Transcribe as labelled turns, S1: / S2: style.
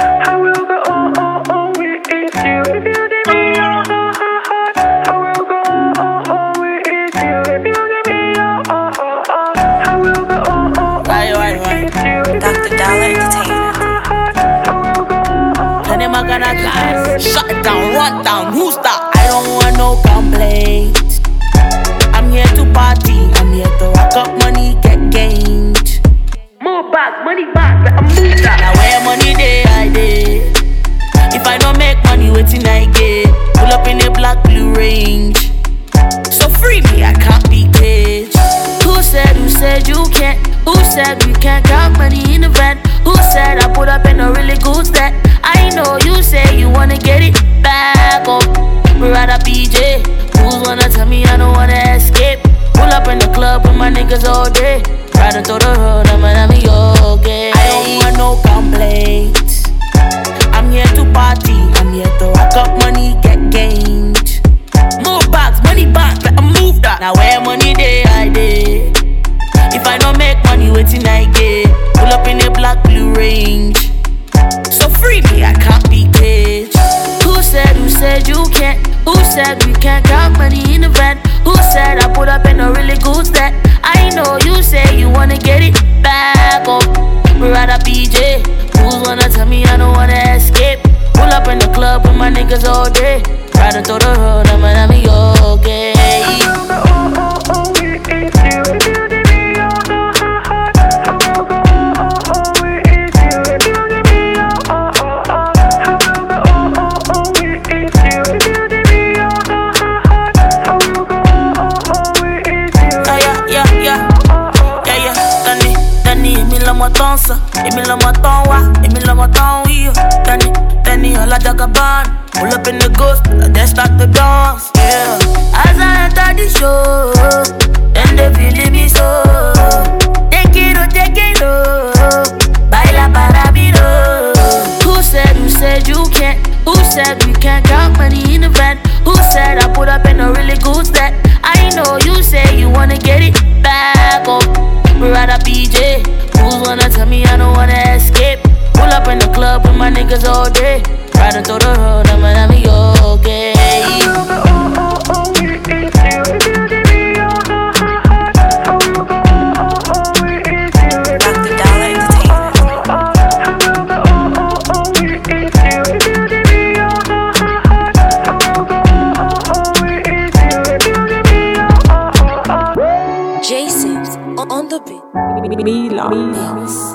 S1: I will go on with you if you give me your heart. I will go on with you if you give me your heart. I will go on with you.
S2: Dr. Dollar Entertainer.
S3: Turn him gonna glass. Shut it down, run down, who's that? I don't want no complaints. I'm here to party, I'm here to rock up money, get gained.
S1: More bags, money bags, I'm move that.
S3: Now where money day, I day. If I don't make money, waiting I get. Pull up in a black blue range. So free me, I can't be caged. Who said you can't? Who said we can't count money in the van? Who said I put up in a really good stat? I know you say you wanna get it back up. We're at a PJ. Who's wanna tell me I don't wanna escape? Pull up in the club with my niggas all day. Riding through the hood, I'm okay. I don't want no complaints. I'm here to party, I'm here to rock up money, get gained. More bags, money bags, better move that. Now where money day, I day. If I don't make money, waiting I get. Pull up in a black blue range. So free me, I can't be caged. Who said you can't? Who said we can't count money in the van? Who said I put up in a really good stat? I know you say you wanna get it back up. We're at a PJ. Who's wanna tell me I don't wanna escape? Pull up in the club with my niggas all day. Riding through the hood, I'm okay. Èmi lọmọ tán wá, èmi lọmọ tán wí o. Tẹ́ni Ọlájàgàbán. Pull up in the ghost, then start to dance, yeah. As I enter the show, then they feeling me so. Take it, baila para mí, no. Who said you can't? Who said we can't count money in the van? Who said I put up in a really good stat? I know you say you wanna get it back up. We're at a PJ. Who's wanna tell me I don't wanna escape? Pull up in the club with my niggas all day. Riding through the hood, I'm okay.
S2: Dr. Dollar Entertainer. Jason on the beat.
S4: Mila.